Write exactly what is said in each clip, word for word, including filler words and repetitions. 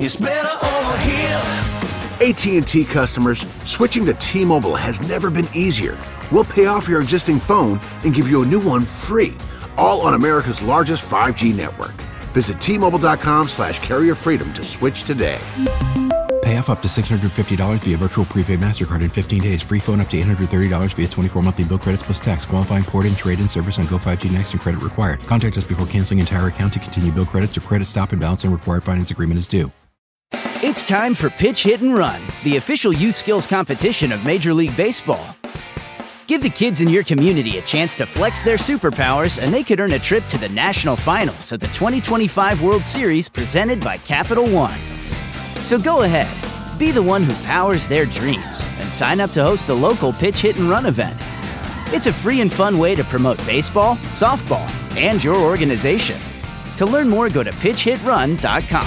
It's better over here. A T and T customers, switching to T-Mobile has never been easier. We'll pay off your existing phone and give you a new one free, all on America's largest five G network. Visit T-Mobile.com slash carrier freedom to switch today. Pay off up to six hundred fifty dollars via virtual prepaid MasterCard in fifteen days. Free phone up to eight hundred thirty dollars via twenty-four monthly bill credits plus tax. Qualifying port-in, trade-in service on Go five G Next and credit required. Contact us before canceling entire account to continue bill credits or credit stop and balance and required finance agreement is due. It's time for Pitch, Hit, and Run, the official youth skills competition of Major League Baseball. Give the kids in your community a chance to flex their superpowers, and they could earn a trip to the national finals of the twenty twenty-five World Series presented by Capital One. So go ahead, be the one who powers their dreams, and sign up to host the local Pitch, Hit, and Run event. It's a free and fun way to promote baseball, softball, and your organization. To learn more, go to pitch hit run dot com.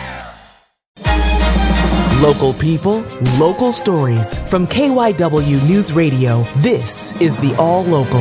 Local people, local stories. From K Y W News Radio, this is the All Local.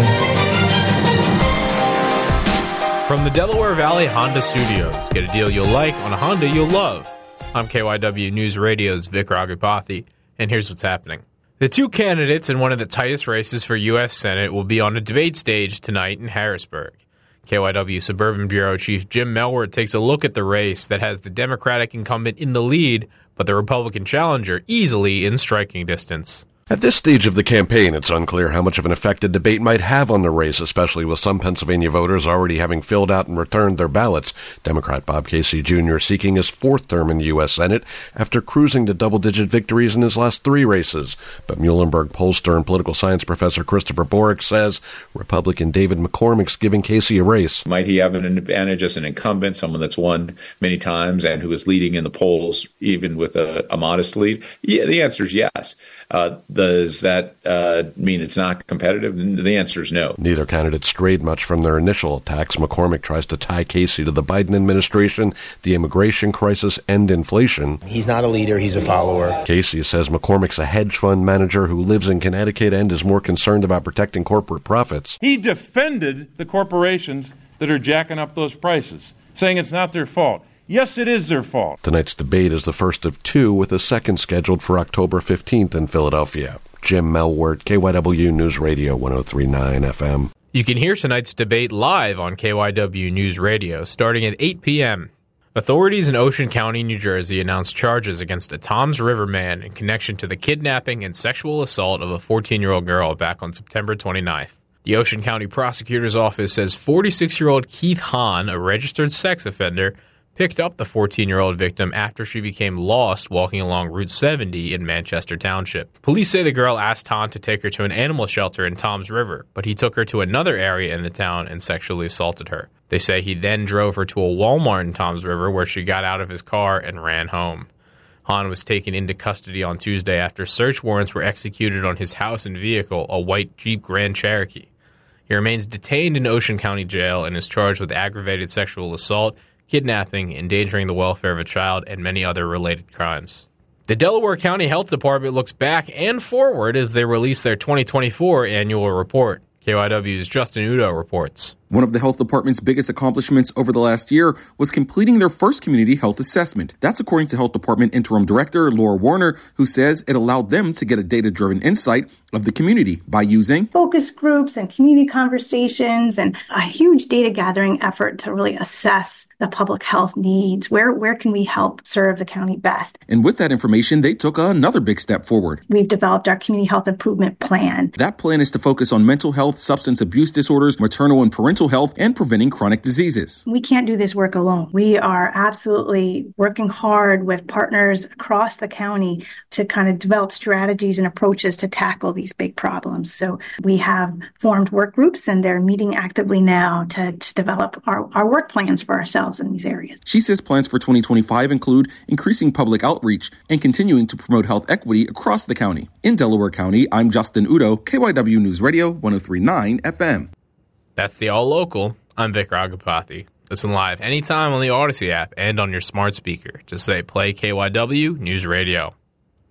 From the Delaware Valley Honda Studios, get a deal you'll like on a Honda you'll love. I'm K Y W News Radio's Vic Raghupathi, and here's what's happening. The two candidates in one of the tightest races for U S Senate will be on a debate stage tonight in Harrisburg. K Y W Suburban Bureau Chief Jim Melwert takes a look at the race that has the Democratic incumbent in the lead, but the Republican challenger easily in striking distance. At this stage of the campaign, it's unclear how much of an effect a debate might have on the race, especially with some Pennsylvania voters already having filled out and returned their ballots. Democrat Bob Casey Junior seeking his fourth term in the U S Senate after cruising to double-digit victories in his last three races. But Muhlenberg pollster and political science professor Christopher Borick says Republican David McCormick's giving Casey a race. Might he have an advantage as an incumbent, someone that's won many times and who is leading in the polls even with a, a modest lead? Yeah, the answer is yes. Uh, Does that uh, mean it's not competitive? The answer is no. Neither candidate strayed much from their initial attacks. McCormick tries to tie Casey to the Biden administration, the immigration crisis, and inflation. He's not a leader, he's a follower. Casey says McCormick's a hedge fund manager who lives in Connecticut and is more concerned about protecting corporate profits. He defended the corporations that are jacking up those prices, saying it's not their fault. Yes, it is their fault. Tonight's debate is the first of two, with a second scheduled for October fifteenth in Philadelphia. Jim Melwert, K Y W News Radio, one oh three point nine F M. You can hear tonight's debate live on K Y W News Radio starting at eight p.m. Authorities in Ocean County, New Jersey announced charges against a Toms River man in connection to the kidnapping and sexual assault of a fourteen-year-old girl back on September twenty-ninth. The Ocean County Prosecutor's Office says forty-six-year-old Keith Hahn, a registered sex offender, picked up the fourteen-year-old victim after she became lost walking along Route seventy in Manchester Township. Police say the girl asked Hahn to take her to an animal shelter in Toms River, but he took her to another area in the town and sexually assaulted her. They say he then drove her to a Walmart in Toms River where she got out of his car and ran home. Hahn was taken into custody on Tuesday after search warrants were executed on his house and vehicle, a white Jeep Grand Cherokee. He remains detained in Ocean County Jail and is charged with aggravated sexual assault, kidnapping, endangering the welfare of a child, and many other related crimes. The Delaware County Health Department looks back and forward as they release their twenty twenty-four annual report. K Y W's Justin Udo reports. One of the health department's biggest accomplishments over the last year was completing their first community health assessment. That's according to Health Department Interim Director Laura Warner, who says it allowed them to get a data-driven insight of the community by using focus groups and community conversations and a huge data gathering effort to really assess the public health needs. Where, where can we help serve the county best? And with that information, they took another big step forward. We've developed our community health improvement plan. That plan is to focus on mental health, substance abuse disorders, maternal and parental health, and preventing chronic diseases. We can't do this work alone. We are absolutely working hard with partners across the county to kind of develop strategies and approaches to tackle these big problems. So we have formed work groups and they're meeting actively now to, to develop our, our work plans for ourselves in these areas. She says plans for twenty twenty-five include increasing public outreach and continuing to promote health equity across the county. In Delaware County, I'm Justin Udo, K Y W News Radio, one oh three point nine F M. That's the All Local. I'm Vic Raghupathi. Listen live anytime on the Odyssey app and on your smart speaker. Just say play K Y W News Radio.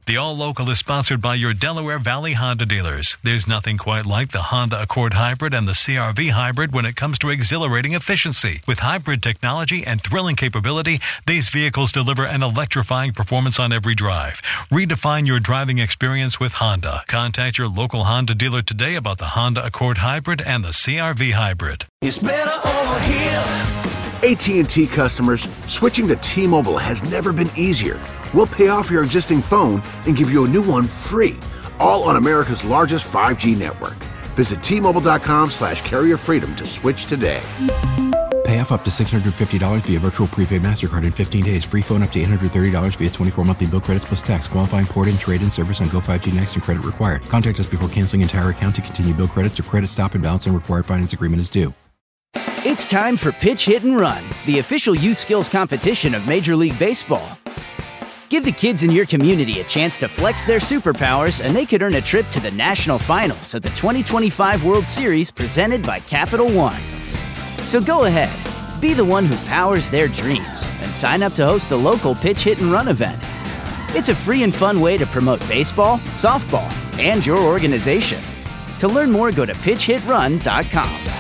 The All Local is sponsored by your Delaware Valley Honda dealers. There's nothing quite like the Honda Accord Hybrid and the C R V Hybrid when it comes to exhilarating efficiency. With hybrid technology and thrilling capability, these vehicles deliver an electrifying performance on every drive. Redefine your driving experience with Honda. Contact your local Honda dealer today about the Honda Accord Hybrid and the C R V Hybrid. It's better over here. A T and T customers, switching to T-Mobile has never been easier. We'll pay off your existing phone and give you a new one free, all on America's largest five G network. Visit T-Mobile.com slash carrier freedom to switch today. Pay off up to six hundred fifty dollars via virtual prepaid MasterCard in fifteen days. Free phone up to eight hundred thirty dollars via twenty-four monthly bill credits plus tax. Qualifying port-in, trade-in service on Go five G Next and credit required. Contact us before canceling entire account to continue bill credits or credit stop and balance and required finance agreement is due. It's time for Pitch, Hit, and Run, the official youth skills competition of Major League Baseball. Give the kids in your community a chance to flex their superpowers, and they could earn a trip to the national finals of the twenty twenty-five World Series presented by Capital One. So go ahead, be the one who powers their dreams, and sign up to host the local Pitch, Hit, and Run event. It's a free and fun way to promote baseball, softball, and your organization. To learn more, go to pitch hit run dot com.